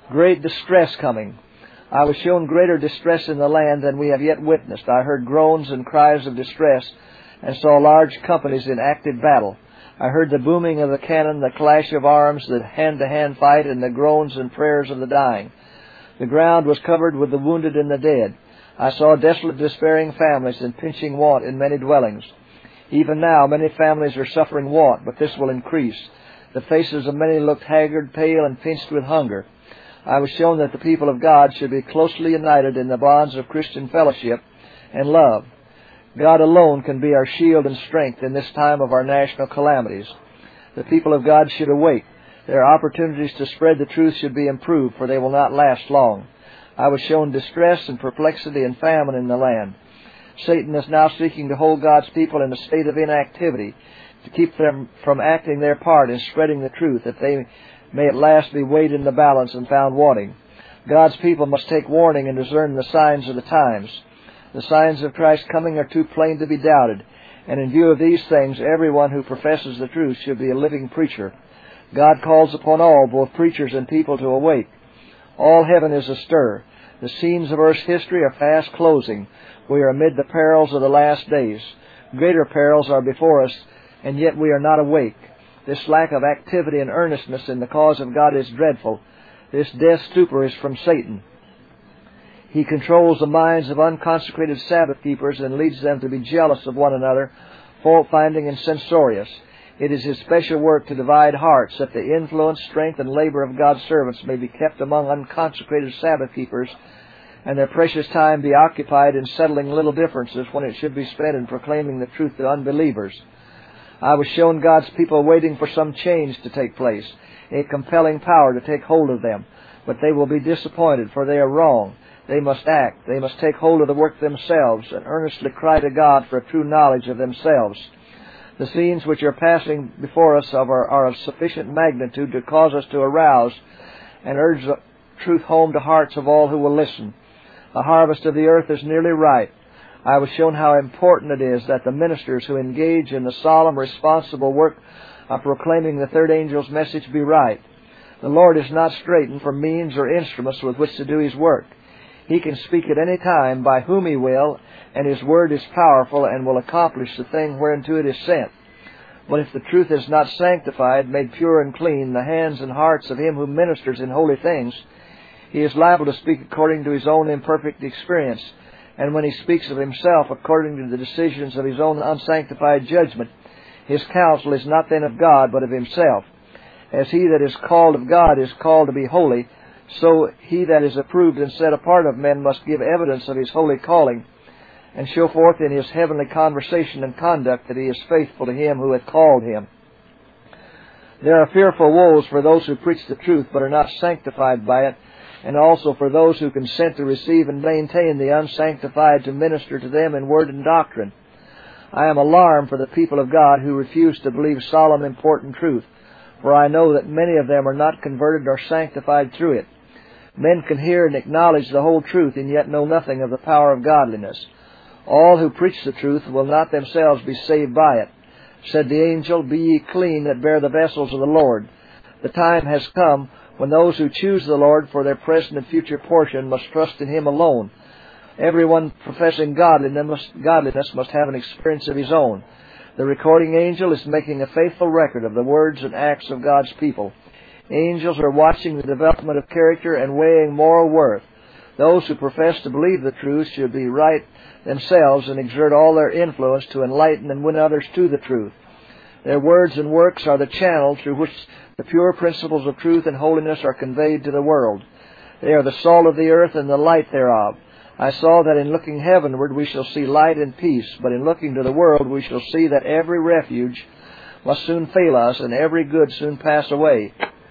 Great distress coming. I was shown greater distress in the land than we have yet witnessed. I heard groans and cries of distress and saw large companies in active battle. I heard the booming of the cannon, the clash of arms, the hand-to-hand fight, and the groans and prayers of the dying. The ground was covered with the wounded and the dead. I saw desolate, despairing families and pinching want in many dwellings. Even now many families are suffering want, but this will increase. The faces of many looked haggard, pale, and pinched with hunger. I was shown that the people of God should be closely united in the bonds of Christian fellowship and love. God alone can be our shield and strength in this time of our national calamities. The people of God should awake. Their opportunities to spread the truth should be improved, for they will not last long. I was shown distress and perplexity and famine in the land. Satan is now seeking to hold God's people in a state of inactivity, to keep them from acting their part in spreading the truth, that they may at last be weighed in the balance and found wanting. God's people must take warning and discern the signs of the times. The signs of Christ's coming are too plain to be doubted, and in view of these things, everyone who professes the truth should be a living preacher. God calls upon all, both preachers and people, to awake. All heaven is astir. The scenes of earth's history are fast closing. We are amid the perils of the last days. Greater perils are before us, and yet we are not awake. This lack of activity and earnestness in the cause of God is dreadful. This death stupor is from Satan. He controls the minds of unconsecrated Sabbath keepers and leads them to be jealous of one another, fault-finding and censorious. It is his special work to divide hearts, that the influence, strength, and labor of God's servants may be kept among unconsecrated Sabbath keepers, and their precious time be occupied in settling little differences when it should be spent in proclaiming the truth to unbelievers. I was shown God's people waiting for some change to take place, a compelling power to take hold of them. But they will be disappointed, for they are wrong. They must act. They must take hold of the work themselves and earnestly cry to God for a true knowledge of themselves. The scenes which are passing before us are of sufficient magnitude to cause us to arouse and urge the truth home to hearts of all who will listen. The harvest of the earth is nearly ripe. I was shown how important it is that the ministers who engage in the solemn, responsible work of proclaiming the third angel's message be right. The Lord is not straitened for means or instruments with which to do His work. He can speak at any time by whom He will, and His word is powerful and will accomplish the thing whereunto it is sent. But if the truth is not sanctified, made pure and clean, the hands and hearts of him who ministers in holy things, he is liable to speak according to his own imperfect experience, and when he speaks of himself according to the decisions of his own unsanctified judgment, his counsel is not then of God, but of himself. As he that is called of God is called to be holy, so he that is approved and set apart of men must give evidence of his holy calling, and show forth in his heavenly conversation and conduct that he is faithful to him who hath called him. There are fearful woes for those who preach the truth but are not sanctified by it, and also for those who consent to receive and maintain the unsanctified to minister to them in word and doctrine. I am alarmed for the people of God who refuse to believe solemn, important truth, for I know that many of them are not converted or sanctified through it. Men can hear and acknowledge the whole truth and yet know nothing of the power of godliness. All who preach the truth will not themselves be saved by it. Said the angel, "Be ye clean that bear the vessels of the Lord." The time has come when those who choose the Lord for their present and future portion must trust in Him alone. Everyone professing godliness must have an experience of his own. The recording angel is making a faithful record of the words and acts of God's people. Angels are watching the development of character and weighing moral worth. Those who profess to believe the truth should be right themselves and exert all their influence to enlighten and win others to the truth. Their words and works are the channel through which the pure principles of truth and holiness are conveyed to the world. They are the salt of the earth and the light thereof. I saw that in looking heavenward we shall see light and peace, but in looking to the world we shall see that every refuge must soon fail us and every good soon pass away.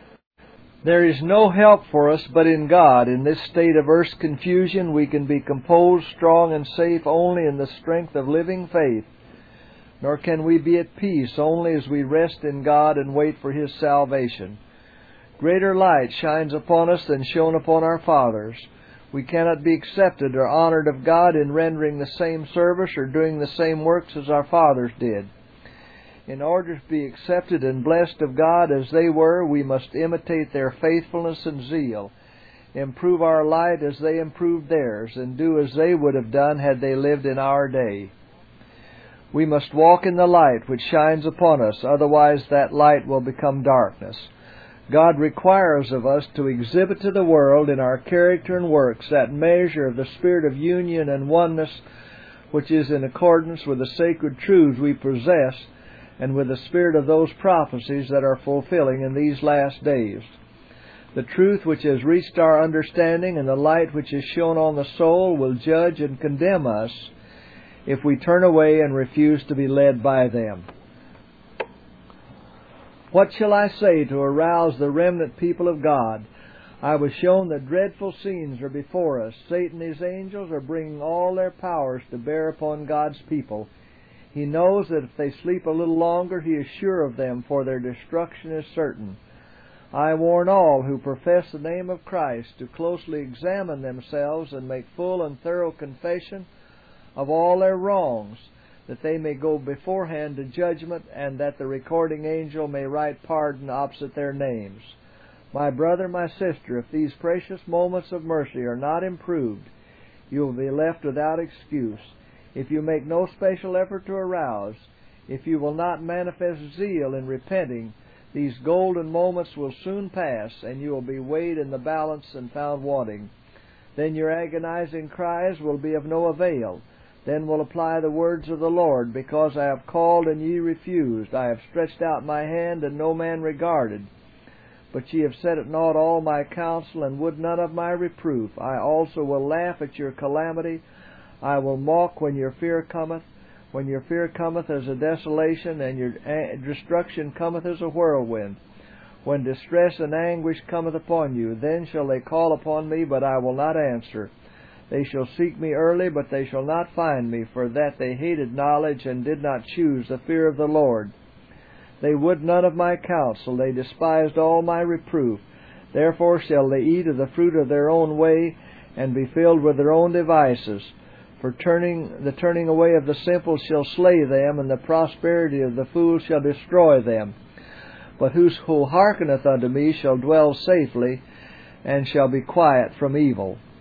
There is no help for us but in God. In this state of earth's confusion we can be composed, strong, and safe only in the strength of living faith. Nor can we be at peace only as we rest in God and wait for His salvation. Greater light shines upon us than shone upon our fathers. We cannot be accepted or honored of God in rendering the same service or doing the same works as our fathers did. In order to be accepted and blessed of God as they were, we must imitate their faithfulness and zeal. improve our light as they improved theirs, and do as they would have done had they lived in our day. We must walk in the light which shines upon us, otherwise that light will become darkness. God requires of us to exhibit to the world in our character and works that measure of the spirit of union and oneness which is in accordance with the sacred truths we possess and with the spirit of those prophecies that are fulfilling in these last days. The truth which has reached our understanding and the light which is shone on the soul will judge and condemn us if we turn away and refuse to be led by them. What shall I say to arouse the remnant people of God? I was shown that dreadful scenes are before us. Satan and his angels are bringing all their powers to bear upon God's people. He knows that if they sleep a little longer, he is sure of them, for their destruction is certain. I warn all who profess the name of Christ to closely examine themselves and make full and thorough confession of all their wrongs, that they may go beforehand to judgment, and that the recording angel may write pardon opposite their names. My brother, my sister, if these precious moments of mercy are not improved, you will be left without excuse. If you make no special effort to arouse, if you will not manifest zeal in repenting, these golden moments will soon pass, and you will be weighed in the balance and found wanting. Then your agonizing cries will be of no avail. Then will apply the words of the Lord, because I have called and ye refused. I have stretched out my hand and no man regarded. But ye have set at naught all my counsel, and would none of my reproof. I also will laugh at your calamity. I will mock when your fear cometh. When your fear cometh as a desolation, and your destruction cometh as a whirlwind. When distress and anguish cometh upon you, then shall they call upon me, but I will not answer. They shall seek me early, but they shall not find me, for that they hated knowledge and did not choose the fear of the Lord. They would none of my counsel, they despised all my reproof. Therefore shall they eat of the fruit of their own way, and be filled with their own devices. For the turning away of the simple shall slay them, and the prosperity of the fool shall destroy them. But whoso hearkeneth unto me shall dwell safely, and shall be quiet from evil.